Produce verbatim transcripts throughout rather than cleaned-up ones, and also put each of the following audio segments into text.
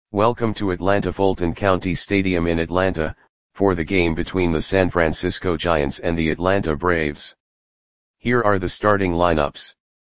Welcome to Atlanta Fulton County Stadium in Atlanta, for the game between the San Francisco Giants and the Atlanta Braves. Here are the starting lineups.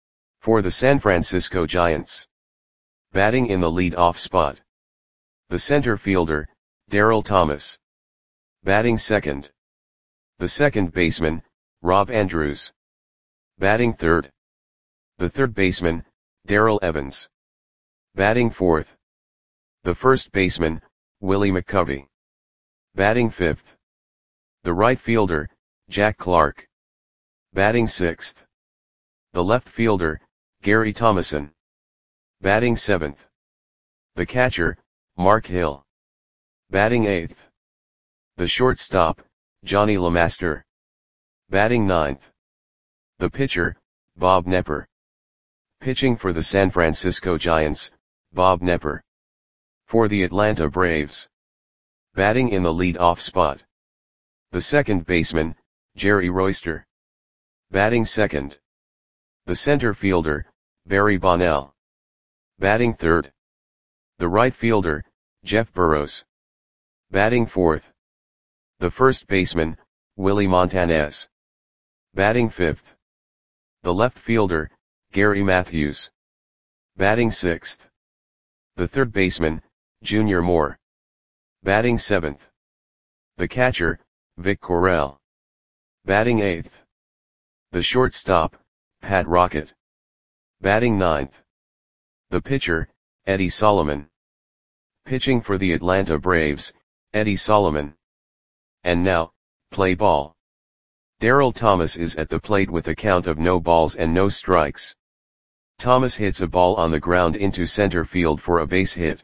For the San Francisco Giants. Batting in the lead-off spot. The center fielder, Darryl Thomas. Batting second. The second baseman, Rob Andrews. Batting third. The third baseman, Darrell Evans. Batting fourth. The first baseman, Willie McCovey. Batting fifth. The right fielder, Jack Clark. Batting sixth. The left fielder, Gary Thomasson. Batting seventh. The catcher, Mark Hill. Batting eighth. The shortstop, Johnny LeMaster. Batting ninth. The pitcher, Bob Knepper. Pitching for the San Francisco Giants, Bob Knepper. For the Atlanta Braves. Batting in the lead-off spot. The second baseman, Jerry Royster. Batting second. The center fielder, Barry Bonnell. Batting third. The right fielder, Jeff Burroughs. Batting fourth. The first baseman, Willie Montanez. Batting fifth. The left fielder, Gary Matthews. Batting sixth. The third baseman, Junior Moore. Batting seventh. The catcher, Vic Correll. Batting eighth. The shortstop, Pat Rocket. Batting ninth. The pitcher, Eddie Solomon. Pitching for the Atlanta Braves, Eddie Solomon. And now, play ball. Darryl Thomas is at the plate with a count of no balls and no strikes. Thomas hits a ball on the ground into center field for a base hit.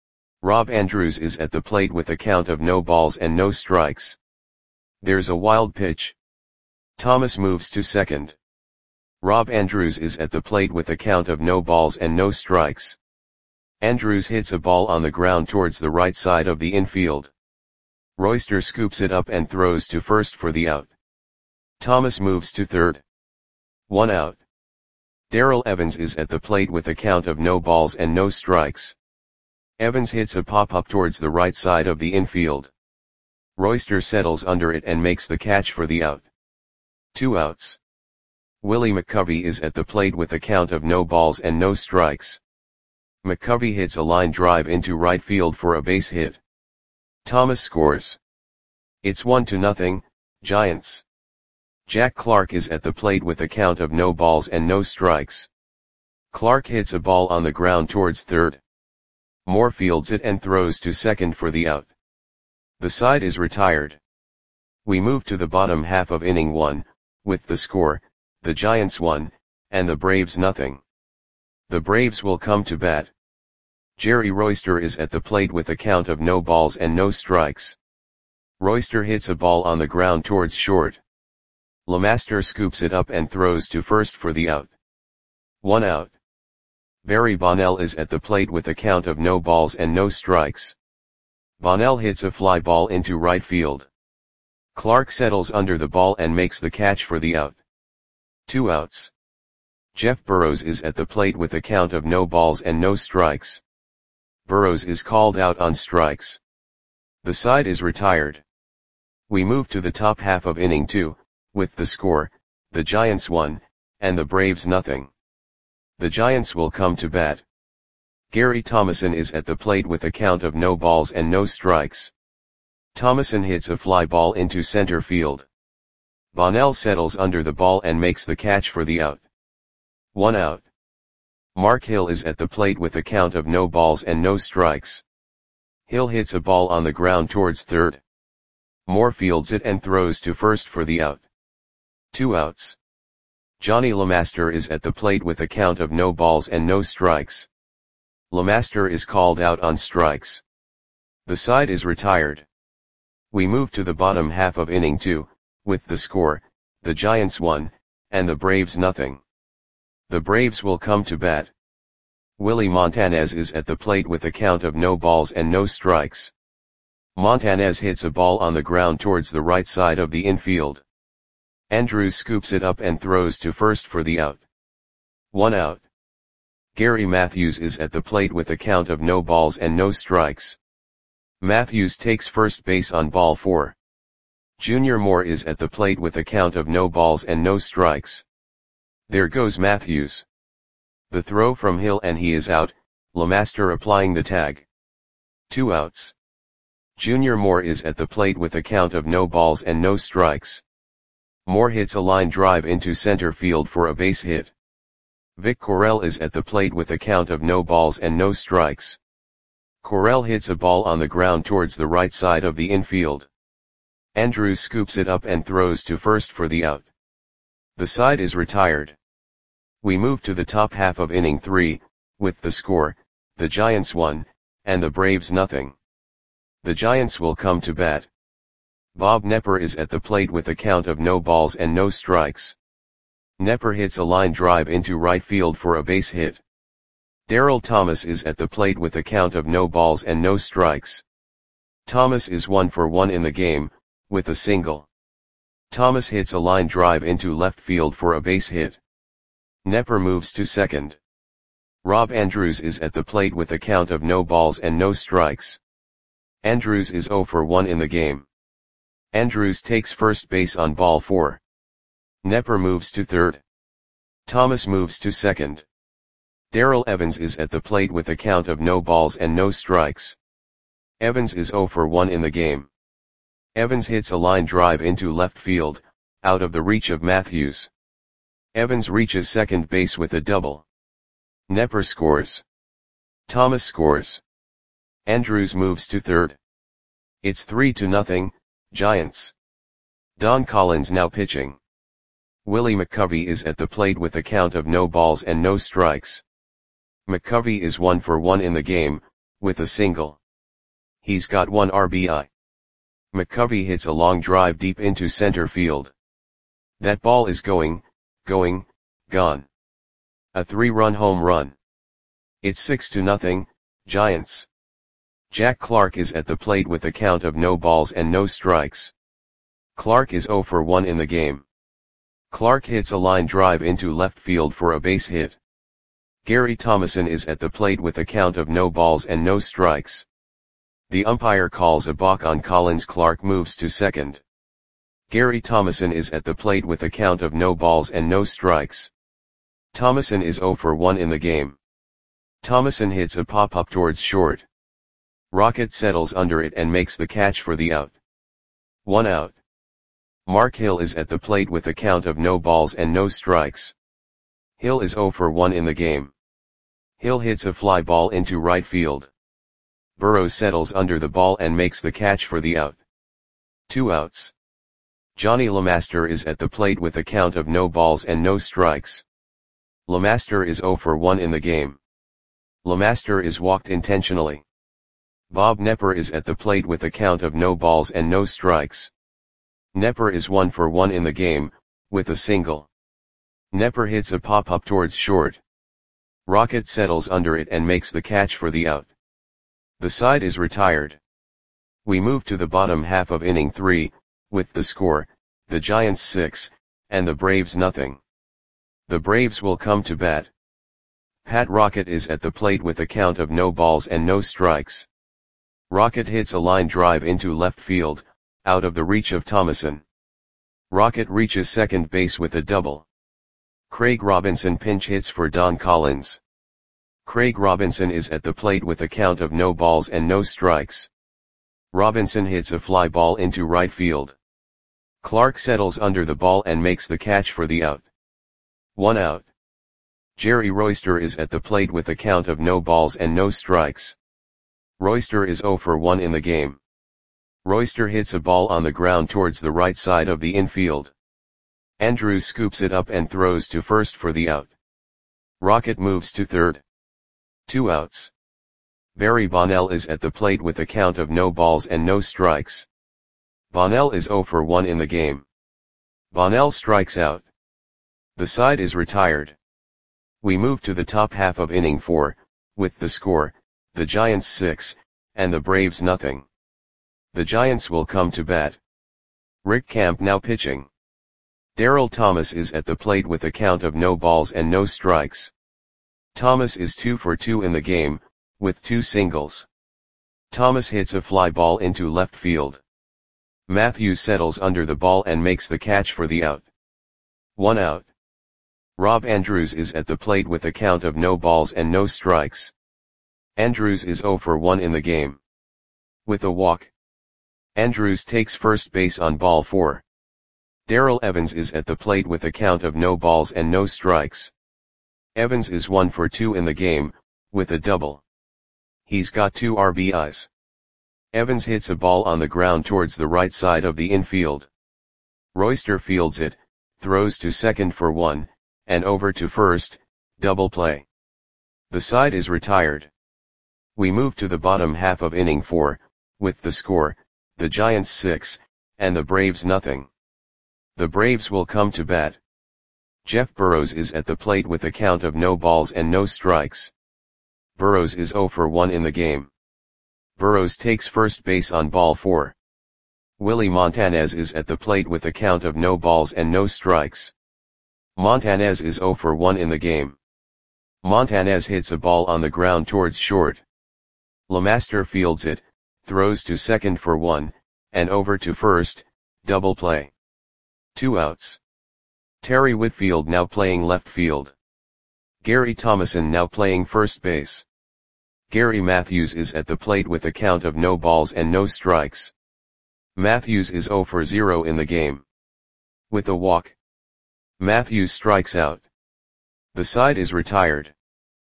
Rob Andrews is at the plate with a count of no balls and no strikes. There's a wild pitch. Thomas moves to second. Rob Andrews is at the plate with a count of no balls and no strikes. Andrews hits a ball on the ground towards the right side of the infield. Royster scoops it up and throws to first for the out. Thomas moves to third. One out. Darrell Evans is at the plate with a count of no balls and no strikes. Evans hits a pop-up towards the right side of the infield. Royster settles under it and makes the catch for the out. Two outs. Willie McCovey is at the plate with a count of no balls and no strikes. McCovey hits a line drive into right field for a base hit. Thomas scores. It's one to nothing, Giants. Jack Clark is at the plate with a count of no balls and no strikes. Clark hits a ball on the ground towards third. Moore fields it and throws to second for the out. The side is retired. We move to the bottom half of inning one, with the score, the Giants one, and the Braves nothing. The Braves will come to bat. Jerry Royster is at the plate with a count of no balls and no strikes. Royster hits a ball on the ground towards short. LeMaster scoops it up and throws to first for the out. One out. Barry Bonnell is at the plate with a count of no balls and no strikes. Bonnell hits a fly ball into right field. Clark settles under the ball and makes the catch for the out. Two outs. Jeff Burroughs is at the plate with a count of no balls and no strikes. Burroughs is called out on strikes. The side is retired. We move to the top half of inning two, with the score, the Giants one, and the Braves nothing. The Giants will come to bat. Gary Thomasson is at the plate with a count of no balls and no strikes. Thomasson hits a fly ball into center field. Bonnell settles under the ball and makes the catch for the out. One out. Mark Hill is at the plate with a count of no balls and no strikes. Hill hits a ball on the ground towards third. Moore fields it and throws to first for the out. Two outs. Johnny LeMaster is at the plate with a count of no balls and no strikes. LeMaster is called out on strikes. The side is retired. We move to the bottom half of inning two, with the score, the Giants one, and the Braves nothing. The Braves will come to bat. Willie Montanez is at the plate with a count of no balls and no strikes. Montanez hits a ball on the ground towards the right side of the infield. Andrews scoops it up and throws to first for the out. One out. Gary Matthews is at the plate with a count of no balls and no strikes. Matthews takes first base on ball four. Junior Moore is at the plate with a count of no balls and no strikes. There goes Matthews. The throw from Hill and he is out, LeMaster applying the tag. Two outs. Junior Moore is at the plate with a count of no balls and no strikes. Moore hits a line drive into center field for a base hit. Vic Correll is at the plate with a count of no balls and no strikes. Correll hits a ball on the ground towards the right side of the infield. Andrews scoops it up and throws to first for the out. The side is retired. We move to the top half of inning three, with the score, the Giants one, and the Braves nothing. The Giants will come to bat. Bob Knepper is at the plate with a count of no balls and no strikes. Knepper hits a line drive into right field for a base hit. Darrell Thomas is at the plate with a count of no balls and no strikes. Thomas is one for one in the game, with a single. Thomas hits a line drive into left field for a base hit. Knepper moves to second. Rob Andrews is at the plate with a count of no balls and no strikes. Andrews is zero for one in the game. Andrews takes first base on ball four. Knepper moves to third. Thomas moves to second. Darrell Evans is at the plate with a count of no balls and no strikes. Evans is zero for one in the game. Evans hits a line drive into left field, out of the reach of Matthews. Evans reaches second base with a double. Knepper scores. Thomas scores. Andrews moves to third. It's three to nothing, Giants. Don Collins now pitching. Willie McCovey is at the plate with a count of no balls and no strikes. McCovey is one for one in the game, with a single. He's got one R B I. McCovey hits a long drive deep into center field. That ball is going, going, gone. A three-run home run. It's six to nothing, Giants. Jack Clark is at the plate with a count of no balls and no strikes. Clark is zero for one in the game. Clark hits a line drive into left field for a base hit. Gary Thomason is at the plate with a count of no balls and no strikes. The umpire calls a balk on Collins. Clark moves to second. Gary Thomason is at the plate with a count of no balls and no strikes. Thomason is zero for one in the game. Thomason hits a pop-up towards short. Rocket settles under it and makes the catch for the out. One out. Mark Hill is at the plate with a count of no balls and no strikes. Hill is zero for one in the game. Hill hits a fly ball into right field. Burrows settles under the ball and makes the catch for the out. Two outs. Johnny LeMaster is at the plate with a count of no balls and no strikes. LeMaster is zero for one in the game. LeMaster is walked intentionally. Bob Knepper is at the plate with a count of no balls and no strikes. Knepper is one for one in the game, with a single. Knepper hits a pop-up towards short. Rocket settles under it and makes the catch for the out. The side is retired. We move to the bottom half of inning three, with the score, the Giants six, and the Braves nothing. The Braves will come to bat. Pat Rocket is at the plate with a count of no balls and no strikes. Rocket hits a line drive into left field, out of the reach of Thomason. Rocket reaches second base with a double. Craig Robinson pinch hits for Don Collins. Craig Robinson is at the plate with a count of no balls and no strikes. Robinson hits a fly ball into right field. Clark settles under the ball and makes the catch for the out. One out. Jerry Royster is at the plate with a count of no balls and no strikes. Royster is zero for one in the game. Royster hits a ball on the ground towards the right side of the infield. Andrews scoops it up and throws to first for the out. Rocket moves to third. Two outs. Barry Bonnell is at the plate with a count of no balls and no strikes. Bonnell is zero for one in the game. Bonnell strikes out. The side is retired. We move to the top half of inning four, with the score, the Giants six, and the Braves nothing. The Giants will come to bat. Rick Camp now pitching. Darrell Thomas is at the plate with a count of no balls and no strikes. Thomas is two for two in the game, with two singles. Thomas hits a fly ball into left field. Matthews settles under the ball and makes the catch for the out. One out. Rob Andrews is at the plate with a count of no balls and no strikes. Andrews is zero for one in the game. With a walk, Andrews takes first base on ball four. Darrell Evans is at the plate with a count of no balls and no strikes. Evans is one for two in the game, with a double. He's got two R B Is. Evans hits a ball on the ground towards the right side of the infield. Royster fields it, throws to second for one, and over to first, double play. The side is retired. We move to the bottom half of inning four, with the score, the Giants six, and the Braves nothing. The Braves will come to bat. Jeff Burrows is at the plate with a count of no balls and no strikes. Burrows is zero for one in the game. Burrows takes first base on ball four. Willie Montanez is at the plate with a count of no balls and no strikes. Montanez is zero for one in the game. Montanez hits a ball on the ground towards short. LeMaster fields it, throws to second for one, and over to first, double play. Two outs. Terry Whitfield now playing left field. Gary Thomason now playing first base. Gary Matthews is at the plate with a count of no balls and no strikes. Matthews is zero for zero in the game. With a walk, Matthews strikes out. The side is retired.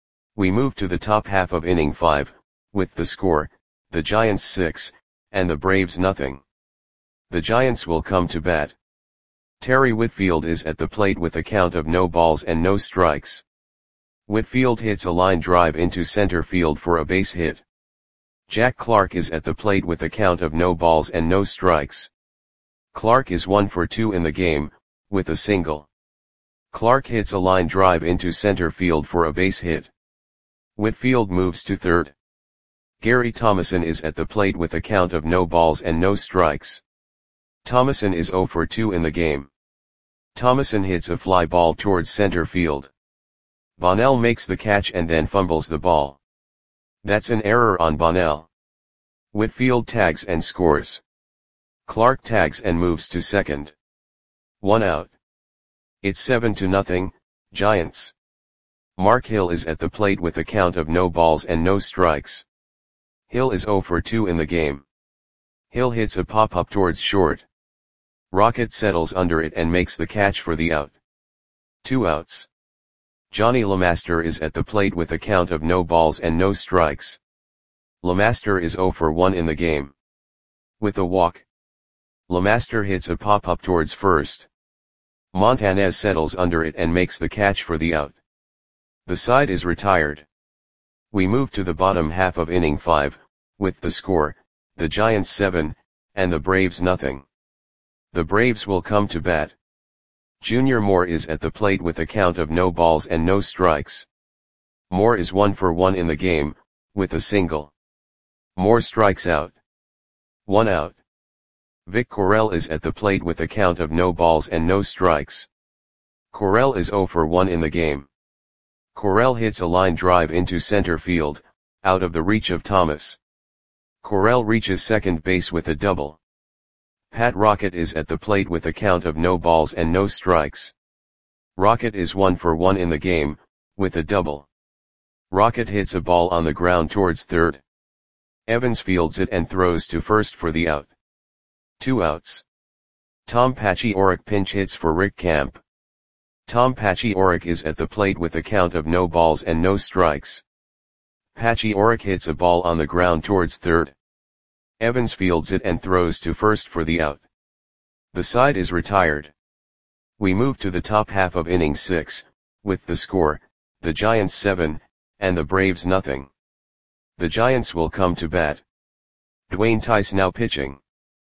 We move to the top half of inning five, with the score, the Giants six, and the Braves nothing. The Giants will come to bat. Terry Whitfield is at the plate with a count of no balls and no strikes. Whitfield hits a line drive into center field for a base hit. Jack Clark is at the plate with a count of no balls and no strikes. Clark is one for two in the game, with a single. Clark hits a line drive into center field for a base hit. Whitfield moves to third. Gary Thomason is at the plate with a count of no balls and no strikes. Thomason is zero for two in the game. Thomason hits a fly ball towards center field. Bonnell makes the catch and then fumbles the ball. That's an error on Bonnell. Whitfield tags and scores. Clark tags and moves to second. One out. It's seven to nothing, Giants. Mark Hill is at the plate with a count of no balls and no strikes. Hill is zero for two in the game. Hill hits a pop-up towards short. Rocket settles under it and makes the catch for the out. Two outs. Johnny LeMaster is at the plate with a count of no balls and no strikes. LeMaster is zero for one in the game. With a walk, LeMaster hits a pop-up towards first. Montanez settles under it and makes the catch for the out. The side is retired. We move to the bottom half of inning five, with the score, the Giants seven, and the Braves nothing. The Braves will come to bat. Junior Moore is at the plate with a count of no balls and no strikes. Moore is one for one in the game, with a single. Moore strikes out. One out. Vic Correll is at the plate with a count of no balls and no strikes. Correll is zero for one in the game. Correll hits a line drive into center field, out of the reach of Thomas. Correll reaches second base with a double. Pat Rocket is at the plate with a count of no balls and no strikes. Rocket is one for one in the game, with a double. Rocket hits a ball on the ground towards third. Evans fields it and throws to first for the out. Two outs. Tom Paciorek pinch hits for Rick Camp. Tom Paciorek is at the plate with a count of no balls and no strikes. Paciorek hits a ball on the ground towards third. Evans fields it and throws to first for the out. The side is retired. We move to the top half of inning six, with the score, the Giants seven, and the Braves nothing. The Giants will come to bat. Dwayne Tice now pitching.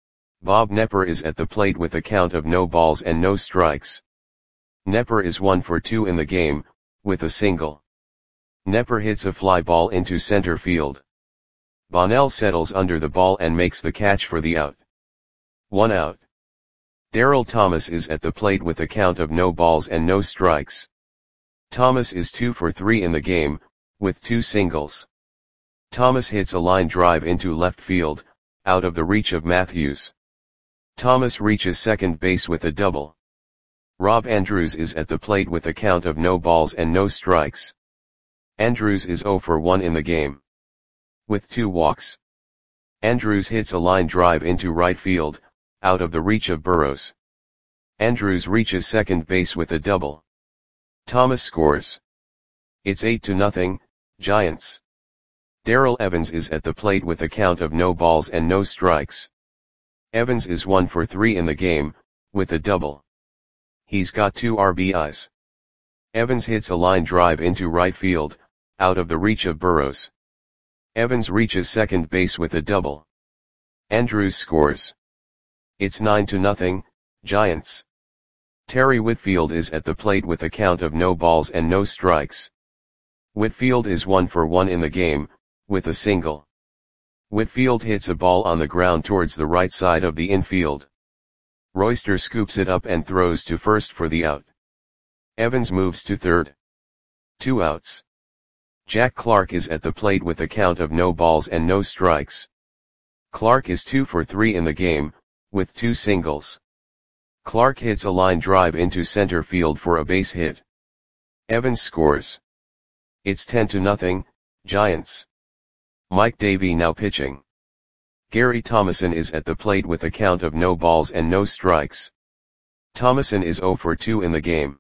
Bob Knepper is at the plate with a count of no balls and no strikes. Knepper is one for two in the game, with a single. Knepper hits a fly ball into center field. Bonnell settles under the ball and makes the catch for the out. One out. Darrell Thomas is at the plate with a count of no balls and no strikes. Thomas is two for three in the game, with two singles. Thomas hits a line drive into left field, out of the reach of Matthews. Thomas reaches second base with a double. Rob Andrews is at the plate with a count of no balls and no strikes. Andrews is zero for one in the game, with two walks. Andrews hits a line drive into right field, out of the reach of Burrows. Andrews reaches second base with a double. Thomas scores. It's eight to nothing, Giants. Darrell Evans is at the plate with a count of no balls and no strikes. Evans is one for three in the game, with a double. He's got two R B Is. Evans hits a line drive into right field, out of the reach of Burrows. Evans reaches second base with a double. Andrews scores. It's nine to nothing, Giants. Terry Whitfield is at the plate with a count of no balls and no strikes. Whitfield is one for one in the game, with a single. Whitfield hits a ball on the ground towards the right side of the infield. Royster scoops it up and throws to first for the out. Evans moves to third. Two outs. Jack Clark is at the plate with a count of no balls and no strikes. Clark is two for three in the game, with two singles. Clark hits a line drive into center field for a base hit. Evans scores. It's ten to nothing, Giants. Mike Davey now pitching. Gary Thomason is at the plate with a count of no balls and no strikes. Thomason is zero for two in the game.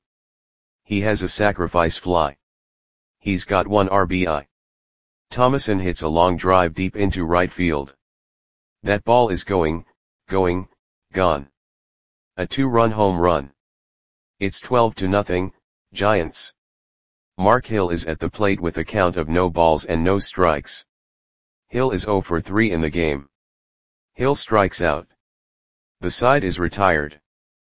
He has a sacrifice fly. He's got one R B I. Thomason hits a long drive deep into right field. That ball is going, going, gone. A two-run home run. It's twelve to nothing, Giants. Mark Hill is at the plate with a count of no balls and no strikes. Hill is zero for three in the game. Hill strikes out. The side is retired.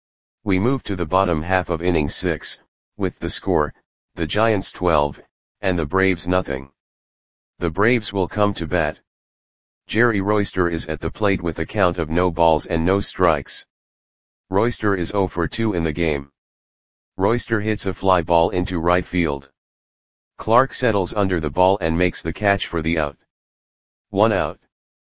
We move to the bottom half of inning six, with the score, the Giants twelve, and the Braves nothing. The Braves will come to bat. Jerry Royster is at the plate with a count of no balls and no strikes. Royster is zero for two in the game. Royster hits a fly ball into right field. Clark settles under the ball and makes the catch for the out. One out.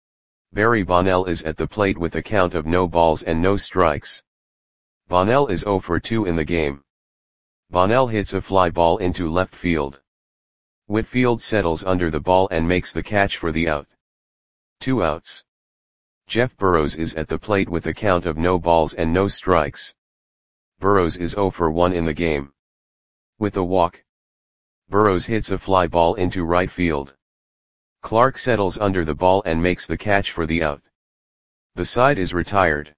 Barry Bonnell is at the plate with a count of no balls and no strikes. Bonnell is zero for two in the game. Bonnell hits a fly ball into left field. Whitfield settles under the ball and makes the catch for the out. Two outs. Jeff Burrows is at the plate with a count of no balls and no strikes. Burrows is zero for one in the game, with a walk. Burrows hits a fly ball into right field. Clark settles under the ball and makes the catch for the out. The side is retired.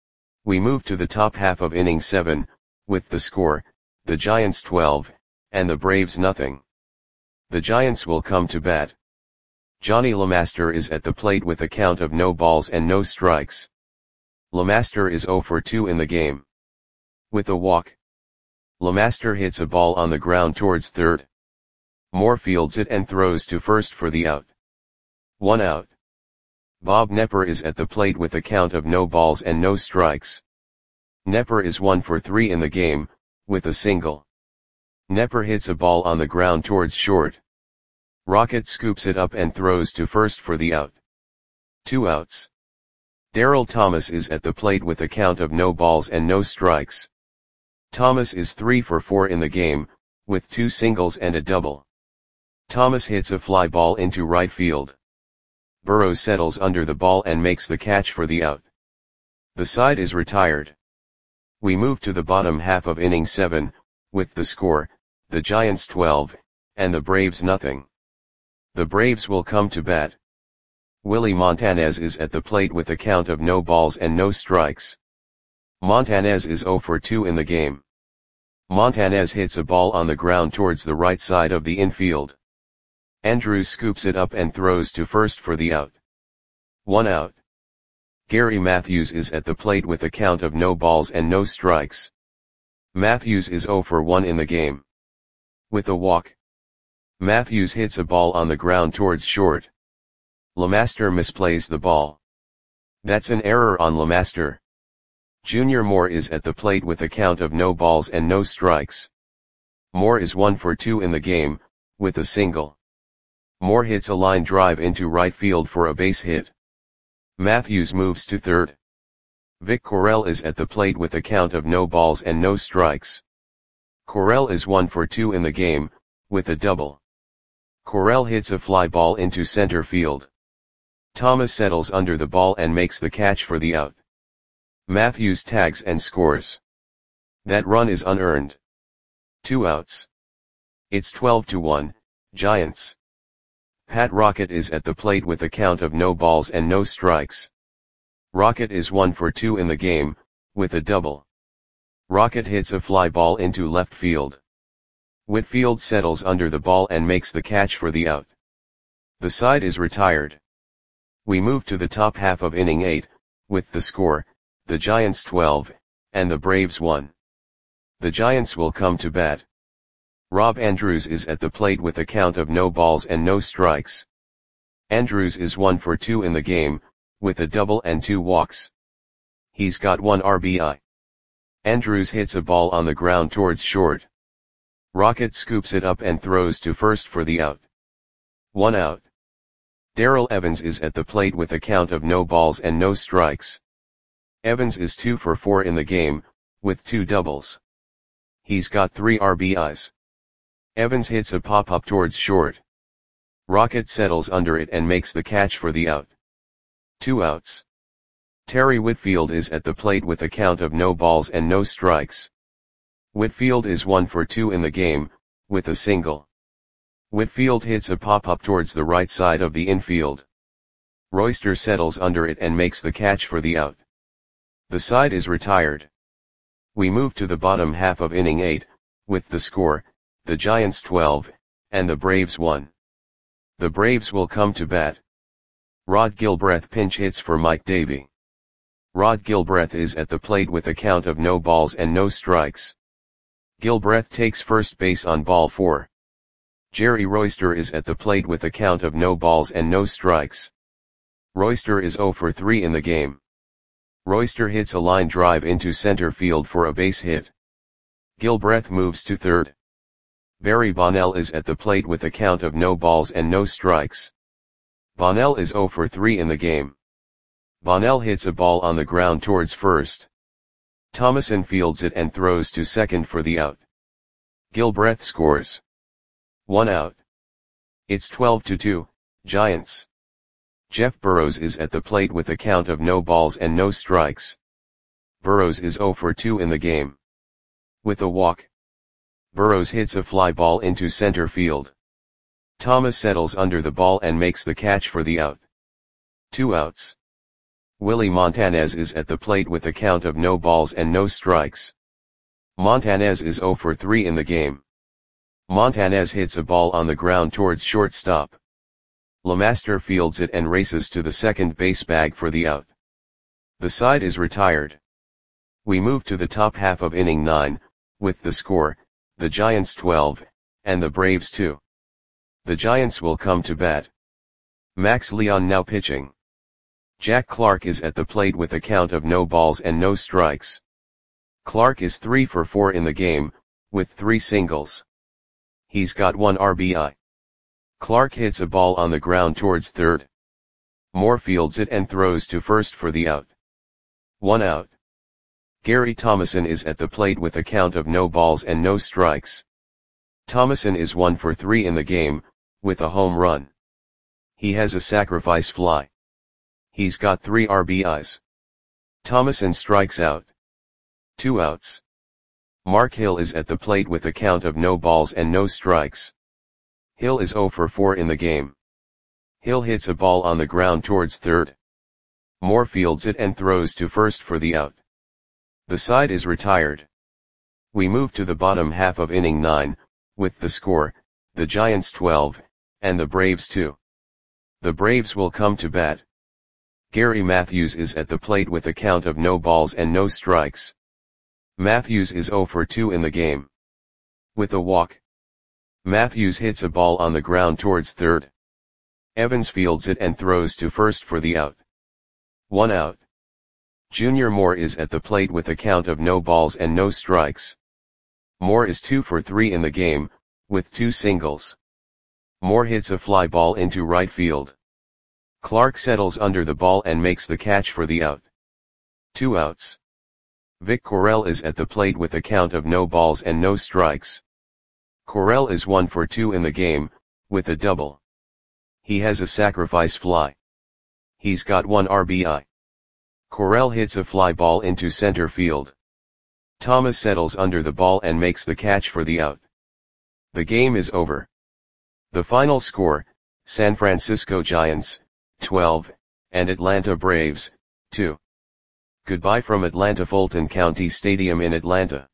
We move to the top half of inning seven, with the score, the Giants twelve, and the Braves nothing. The Giants will come to bat. Johnny LeMaster is at the plate with a count of no balls and no strikes. LeMaster is zero for two in the game, with a walk. LeMaster hits a ball on the ground towards third. Moore fields it and throws to first for the out. One out. Bob Knepper is at the plate with a count of no balls and no strikes. Knepper is one for three in the game, with a single. Knepper hits a ball on the ground towards short. Rocket scoops it up and throws to first for the out. Two outs. Darrell Thomas is at the plate with a count of no balls and no strikes. Thomas is three for four in the game, with two singles and a double. Thomas hits a fly ball into right field. Burrows settles under the ball and makes the catch for the out. The side is retired. We move to the bottom half of inning seven, with the score, the Giants twelve, and the Braves nothing. The Braves will come to bat. Willie Montanez is at the plate with a count of no balls and no strikes. Montanez is zero for two in the game. Montanez hits a ball on the ground towards the right side of the infield. Andrews scoops it up and throws to first for the out. One out. Gary Matthews is at the plate with a count of no balls and no strikes. Matthews is zero for one in the game, with a walk. Matthews hits a ball on the ground towards short. LeMaster misplays the ball. That's an error on LeMaster. Junior Moore is at the plate with a count of no balls and no strikes. Moore is one for two in the game, with a single. Moore hits a line drive into right field for a base hit. Matthews moves to third. Vic Correll is at the plate with a count of no balls and no strikes. Correll is one for two in the game, with a double. Correll hits a fly ball into center field. Thomas settles under the ball and makes the catch for the out. Matthews tags and scores. That run is unearned. Two outs. It's twelve to one, Giants. Pat Rocket is at the plate with a count of no balls and no strikes. Rocket is one for two in the game, with a double. Rocket hits a fly ball into left field. Whitfield settles under the ball and makes the catch for the out. The side is retired. We move to the top half of inning eight, with the score, the Giants twelve, and the Braves one. The Giants will come to bat. Rob Andrews is at the plate with a count of no balls and no strikes. Andrews is one for two in the game, with a double and two walks. He's got one R B I. Andrews hits a ball on the ground towards short. Rocket scoops it up and throws to first for the out. One out. Darrell Evans is at the plate with a count of no balls and no strikes. Evans is two for four in the game, with two doubles. He's got three R B Is. Evans hits a pop-up towards short. Rocket settles under it and makes the catch for the out. Two outs. Terry Whitfield is at the plate with a count of no balls and no strikes. Whitfield is one for two in the game, with a single. Whitfield hits a pop-up towards the right side of the infield. Royster settles under it and makes the catch for the out. The side is retired. We move to the bottom half of inning eight, with the score, the Giants twelve, and the Braves one. The Braves will come to bat. Rod Gilbreth pinch hits for Mike Davey. Rod Gilbreth is at the plate with a count of no balls and no strikes. Gilbreth takes first base on ball four. Jerry Royster is at the plate with a count of no balls and no strikes. Royster is zero for three in the game. Royster hits a line drive into center field for a base hit. Gilbreth moves to third. Barry Bonnell is at the plate with a count of no balls and no strikes. Bonnell is zero for three in the game. Bonnell hits a ball on the ground towards first. Thomason fields it and throws to second for the out. Gilbreth scores. One out. It's twelve to two, Giants. Jeff Burrows is at the plate with a count of no balls and no strikes. Burrows is zero for two in the game. With a walk. Burrows hits a fly ball into center field. Thomas settles under the ball and makes the catch for the out. Two outs. Willie Montanez is at the plate with a count of no balls and no strikes. Montanez is zero for three in the game. Montanez hits a ball on the ground towards shortstop. LeMaster fields it and races to the second base bag for the out. The side is retired. We move to the top half of inning nine, with the score, the Giants twelve, and the Braves two. The Giants will come to bat. Max Leon now pitching. Jack Clark is at the plate with a count of no balls and no strikes. Clark is three for four in the game, with three singles. He's got one R B I. Clark hits a ball on the ground towards third. Moore fields it and throws to first for the out. One out. Gary Thomason is at the plate with a count of no balls and no strikes. Thomason is one for three in the game, with a home run. He has a sacrifice fly. He's got three R B Is. Thomason strikes out. Two outs. Mark Hill is at the plate with a count of no balls and no strikes. Hill is zero for four in the game. Hill hits a ball on the ground towards third. Moore fields it and throws to first for the out. The side is retired. We move to the bottom half of inning nine, with the score, the Giants twelve, and the Braves two. The Braves will come to bat. Gary Matthews is at the plate with a count of no balls and no strikes. Matthews is zero for two in the game. With a walk. Matthews hits a ball on the ground towards third. Evans fields it and throws to first for the out. One out. Junior Moore is at the plate with a count of no balls and no strikes. Moore is two for three in the game, with two singles. Moore hits a fly ball into right field. Clark settles under the ball and makes the catch for the out. Two outs. Vic Correll is at the plate with a count of no balls and no strikes. Correll is one for two in the game, with a double. He has a sacrifice fly. He's got one R B I. Correll hits a fly ball into center field. Thomas settles under the ball and makes the catch for the out. The game is over. The final score, San Francisco Giants, twelve, and Atlanta Braves, two. Goodbye from Atlanta Fulton County Stadium in Atlanta.